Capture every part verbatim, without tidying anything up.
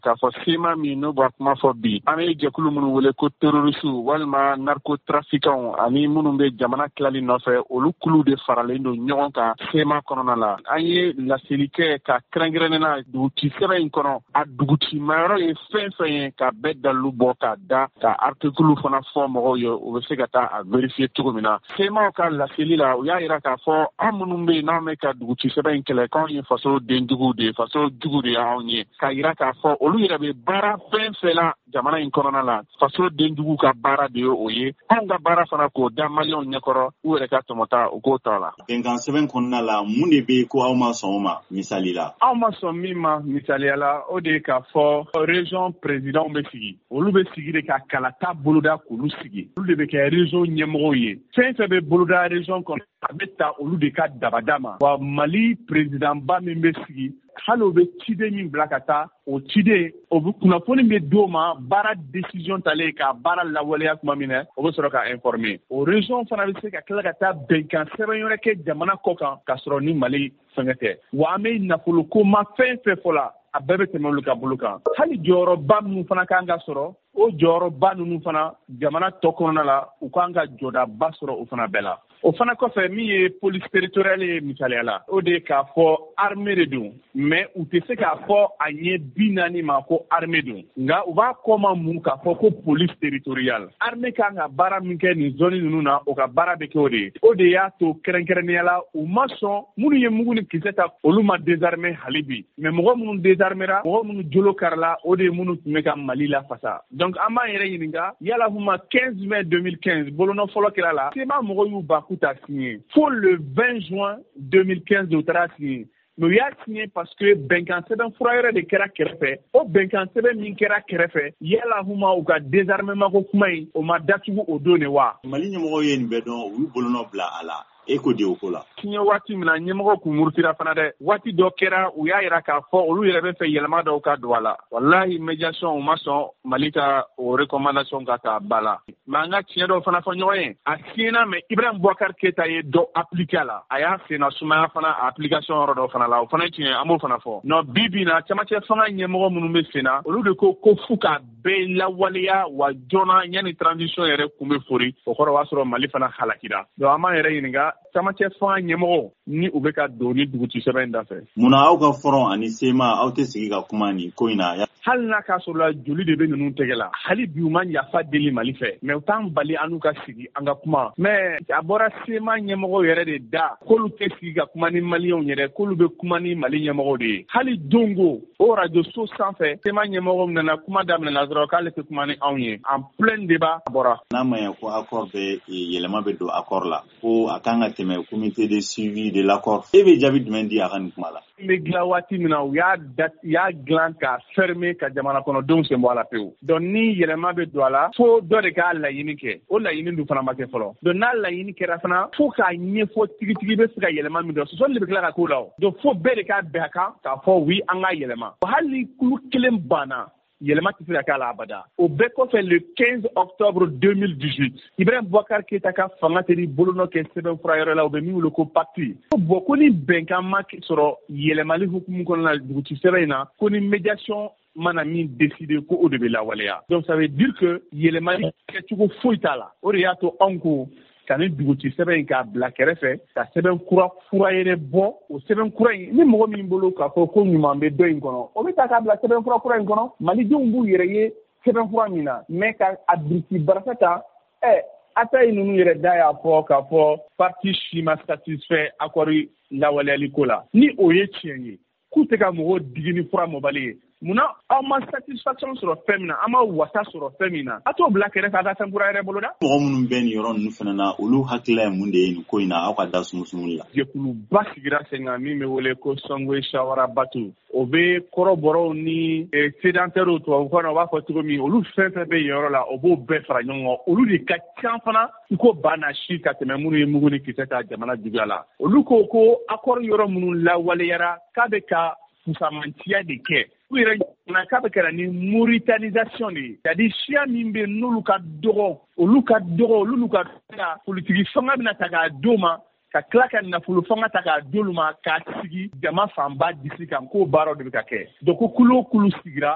k'a fɔ sema min n'o b'a kuma fɔ bi an bɛ jɛkulu minnu wele ko terrorisiw walima narcotrafiquants ani minnu bɛ jamana tilali nɔfɛ olu kulu de faralen don ɲɔgɔn kan sema kɔnɔna la an ye laseli kɛ ka kɛrɛnkɛrɛnnena duguci sɛbɛn in kɔnɔ a duguci mayɔrɔ ye fɛn fɛn ye ka bɛɛ dalilu bɔ ka da ka artikulu fana fɔ mɔgɔw ye o bɛ se ka taa a vérifier cogo min na semaw ka laseli la u y'a yira k'a fɔ an minnu bɛ yen n'an bɛ ka duguci sɛbɛn in kɛlɛ k'anw ye faso den jugu de ye faso jugu de y'anw ye k'a yira k'a fɔ olu yɛrɛ bɛ baara fɛn fɛn la jamana in kɔnɔna la faso den jugu ka baara de ye o ye anw ka baara fana k'o da maliyɛnw ɲɛkɔrɔ u yɛrɛ ka tɔmɔta u k'o t'a la. bɛnkan sɛbɛn kɔnɔna la mun de bɛ ko aw ma sɔn o ma misali la. aw ma sɔn min ma misaliya la o de ye k'a fɔ région président bɛ sigi olu bɛ sigi de ka kalata boloda k'olu sigi olu de bɛ kɛ région ɲɛmɔgɔw ye fɛn fɛn bɛ boloda région kɔnɔ a bɛ ta olu de ka dabada ma wa Mali président ba min bɛ sigi hali o bɛ ciden min bila ka taa o ciden o bɛ kunnafoni bɛ d'o ma baara décision talen ka baara lawaleya tuma min na o bɛ sɔrɔ ka informer o région fana bɛ se ka tila ka taa bɛnkan sɛbɛn wɛrɛ kɛ jamana kɔ kan ka sɔrɔ ni Mali fɛngɛ tɛ wa an bɛ nafolo ko ma fɛn fɛn fɔ la a bɛɛ bɛ tɛmɛ olu ka bolo kan hali jɔyɔrɔba minnu fana kan ka sɔrɔ o jɔyɔrɔba ninnu fana jamana tɔ kɔnɔna la u kan ka jɔdaba sɔrɔ o fana bɛɛ la o fana kɔfɛ min ye police territoriale ye misaliya la o de ye k'a fɔ armée de don mais u tɛ se k'a fɔ a ɲɛ bi naani ma ko armée don nka u b'a kɔma mun k'a fɔ ko police territoriale armée kan ka baara min kɛ nin zone ninnu na o ka baara bɛ kɛ o de ye o de y'a to kɛrɛnkɛrɛnnenya la u ma sɔn minnu ye mugu ni kisɛ ta olu ma désarmer hali bi mais mɔgɔ minnu désarmera mɔgɔ minnu jolo karila o de ye minnu tun bɛ ka Mali la fasa donc an b'an yɛrɛ ɲininka yala huma quinze mai deux mille quinze bolonɔ fɔlɔ kɛra la sema mɔgɔw y'u ba k'u t'a signé fo le vingt juin deux mille quinze de u taara signé mais u y'a signé parce que bɛnkan sɛbɛn fura yɛrɛ de kɛra kɛrɛfɛ o bɛnkan sɛbɛn min kɛra kɛrɛfɛ yala huma u ka désarmement ko kuma in o ma datugu o don de wa. Mali ɲɛmɔgɔw ye nin bɛɛ dɔn u y'u bolonɔ bila a la. E ko di o ko la. Tiɲɛ waati min na ɲɛmɔgɔ kun murutira fana dɛ waati dɔ kɛra u y'a yira k'a fɔ olu yɛrɛ bɛ fɛ yɛlɛma dɔw ka don a la walahi médiation u ma sɔn Mali ka o recommandation ka k'a ba la mais an ka tiɲɛ dɔw fana fɔ ɲɔgɔn ye a siɲɛna mais Ibrahim Boubacar Keita ye dɔ appliquer a la a y'a senna sumaya fana a application yɔrɔ dɔ fana la o fana ye tiɲɛ an b'o fana fɔ non bi bi na camancɛ fanga ɲɛmɔgɔ minnu bɛ sen na olu de ko ko f'u ka bɛɛ lawaleya wa joona yanni transition yɛrɛ kun bɛ fori o kɔrɔ b'a sɔrɔ Mali fana halakira donc an b'an yɛrɛ ɲininka camancɛ fanga ɲɛmɔgɔ ni u bɛ ka don ni duguci sɛbɛn in da fɛ. Munna aw ka front ani sema aw tɛ sigi ka kuma ni ko in na. Hali n'a k'a sɔrɔ la joli de bɛ ninnu tɛgɛ la hali bi u ma yafa deli Mali fɛ mais u t'an bali an n'u ka sigi an ka kuma mais a bɔra sema ɲɛmɔgɔw yɛrɛ de da k'olu tɛ sigi ka kuma ni maliyɛnw yɛrɛ k'olu bɛ kuma ni Mali ɲɛmɔgɔw de ye hali dongo o radio so sanfɛ sema ɲɛmɔgɔw nana kuma daminɛna dɔrɔn k'ale tɛ kuma ni anw ye en plein débat bɔra. N'a ma ɲɛ ko accord bɛ yɛlɛma bɛ don accord la ko a kan ka tɛmɛ comité de suivi de l'accord e bɛ jaabi jumɛn di a ka nin kuma la. N bɛ dilan waati min na u y'a y'a dilan ka fermer ka jamana kɔnɔdenw sen bɔ a la pewu donc ni yɛlɛma bɛ don a la fo dɔ de k'a laɲini kɛ o laɲini dun fana ma kɛ fɔlɔ donc n'a laɲini kɛra fana fo k'a ɲɛfɔ tigitigi bɛ se ka yɛlɛma min dɔn sɔsɔli de bɛ tila ka k'o la o donc fo bɛɛ de k'a bɛn a kan k'a fɔ oui an ka yɛlɛma hali kulu kelen banna yɛlɛma tɛ se ka k'a la abada o bɛɛ kɔfɛ le quinze octobre deux mille dix-huit Ibrahim Boubacar Keita ka fanga tɛ bolonɔ kɛ sɛbɛn fura yɔrɔ la u bɛ min wele ko pacte bon ko ni bɛnkan ma sɔrɔ yɛlɛmali hukumu kɔnɔna na duguci sɛbɛn in na ko ni médiation mana min décider ko o de bɛ lawaleya donc ça veut dire que yɛlɛmali kɛcogo foyi t'a la o de y'a to anw ko ka ni duguci sɛbɛn in k'a bila kɛrɛfɛ ka sɛbɛn kura fura yɛrɛ bɔ o sɛbɛn kura in ni mɔgɔ min bolo k'a fɔ ko ɲuman bɛ dɔ in kɔnɔ o bɛ taa k'a bila sɛbɛn fura kura in kɔnɔ malidenw b'u yɛrɛ ye sɛbɛn fura min na mais ka a biriki barasa ta ɛ a ta ye ninnu yɛrɛ da y'a fɔ k'a fɔ parti si ma satisfait accord lawaleyali ko la ni o ye tiɲɛ ye k'u tɛ ka mɔgɔw digi ni fura mɔbali ye munna aw ma satisfaction sɔrɔ fɛn min na an ma wasa sɔrɔ fɛn min na a t'o bila kɛrɛfɛ a ka fɛn kura yɛrɛ bolo da. Mɔgɔ minnu bɛ nin yɔrɔ ninnu fana na olu hakilila ye mun de ye nin ko in na aw ka da sumusumu la. Jɛkuluba sigira sen kan min bɛ wele ko Sɔngoyi Shawara Batu o bɛ kɔrɔbɔrɔw ni sédentaires tubabukan na u b'a fɔ cogo min olu fɛn fɛn bɛ yen yɔrɔ la o b'o bɛɛ fara ɲɔgɔn kan olu de ka ca fana i ko ba n'a si ka tɛmɛ minnu ye mugu ni kisɛ ta jamana juguya la olu ko ko accord yɔrɔ minnu lawaleyara k'a bɛ ka fusamantiya de kɛ u yɛrɛ ɲɔgɔnna k'a bɛ kɛra ni mauritanisation de ye c'est-à-dire siya min bɛ n'olu ka dɔgɔ olu ka dɔgɔ olu n'u ka politiki fanga bɛna ta k'a d'o ma ka tila ka nafolo fanga ta k'a d'olu ma k'a sigi jama fanba disi kan k'o baaraw de bɛ ka kɛ donc ko kulu o kulu sigira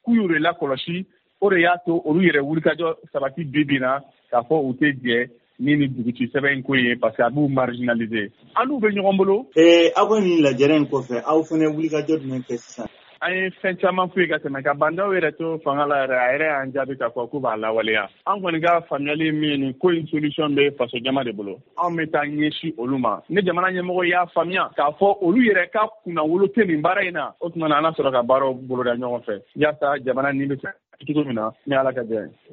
k'u y'u de lakɔlɔsi o de y'a to olu yɛrɛ wulikajɔ sabati bi bi na k'a fɔ u tɛ jɛ ni ni duguci sɛbɛn in ko ye parce que a b'u marginaliser an n'u bɛ ɲɔgɔn bolo. ee aw ka nin lajɛrɛ in kɔfɛ aw fana wulikajɔ jumɛn kɛ sisan. an ye fɛn caman f'u ye ka tɛmɛ ka bandaw yɛrɛ to fanga la yɛrɛ a yɛrɛ y'an jaabi k'a fɔ k'u b'a lawaleya. An kɔni ka faamuyali min ye nin ko in solution bɛ faso jama de bolo anw bɛ taa ɲɛsin olu ma ni jamana ɲɛmɔgɔ y'a faamuya k'a fɔ olu yɛrɛ ka kunnawolo tɛ nin baara in na o tuma na an na sɔrɔ ka baaraw boloda ɲɔgɔn fɛ yaasa jamana ni bɛ se cogo min na ni Ala ka jɛ ye.